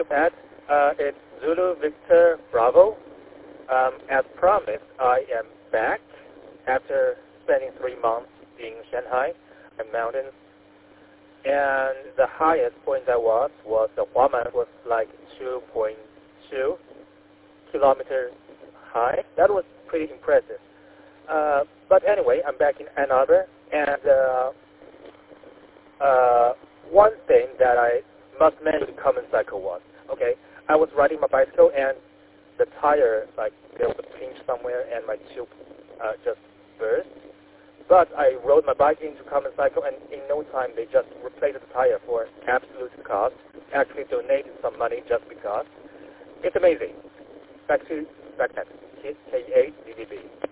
that. It's Zulu Victor Bravo. As promised, I am back after spending 3 months in Shanghai and mountains. And the highest point I was the Huaman was like 2.2 kilometers high. That was pretty impressive. But anyway, I'm back in Ann Arbor, and one thing that I must mention Common Cycle was, okay, I was riding my bicycle and the tire, like there was a pinch somewhere and my tube just burst. But I rode my bike into Common Cycle and in no time they just replaced the tire for absolute cost. Actually donated some money just because. It's amazing. Back to K8 DDB.